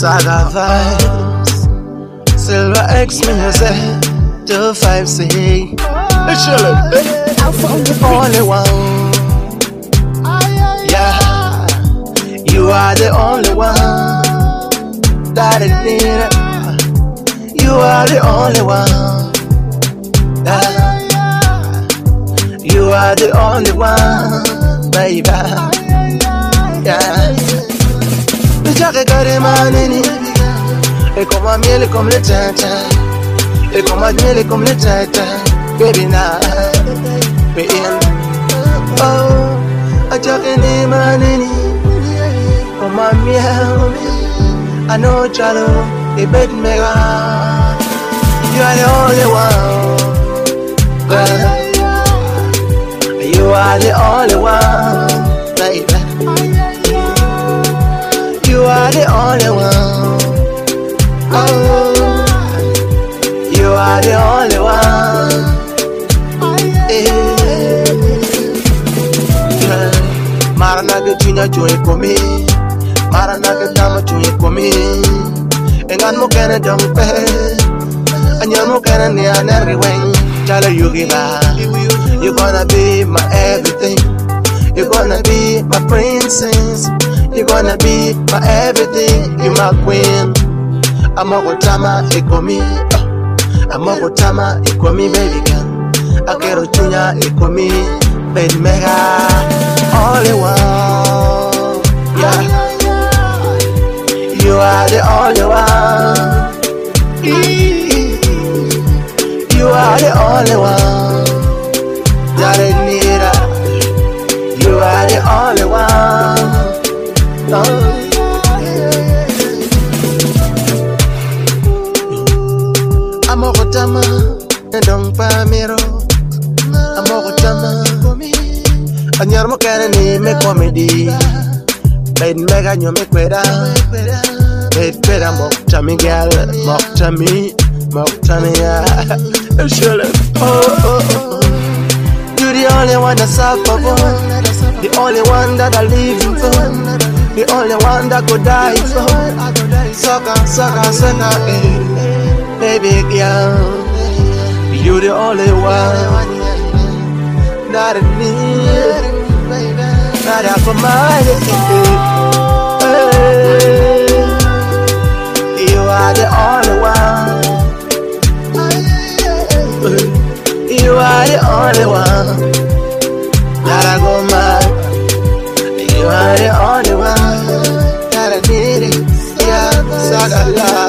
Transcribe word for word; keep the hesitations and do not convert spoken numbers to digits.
Saga vibes, Silver X music, two five C. It's the only one. Yeah, you are the only one that I need. You are the only one. Yeah. You are the only one, baby. Yeah. Jacques Manini, et comme un miel comme le tintin, et comme un miel comme le tintin, baby now, baby. Oh, a Jacques Manini, comme un miel, I know Chalo, a big mega. You are the only one, girl. You are the only one, baby. You are the only one. Oh, you are the only one. Yeah. Maranaga Junior joy for me. Maranaga Dama joy for me. And I'm not gonna dump it. And you're not gonna near every wing. Tell you give up. You're gonna be my everything. You're gonna be my princess. You're gonna be my everything. You're my queen. I'm a Gotama, Ekomi. I'm a Gotama, Ekomi, baby girl. I get a junior, Ekomi, baby mega. Only one. Yeah. You are the only one. You are the only one that I need. You are the only one. Oh, I'm a Gotama, and don't pamiro. I'm a Gotama, and you're more can make comedy. Bed mega, you make better. Bed better, mock to me, girl, mock to me, mock to me, yeah. Oh, oh, oh. You're the only one that's up for the only one that I live for. The only one that could die for. Sucker, sucker, sucker, eh. Baby girl, you the only one that I need, that I for my eh. You are the only one. You are the only one that I go mad. You are the only one that I need it. Yeah, Saga love.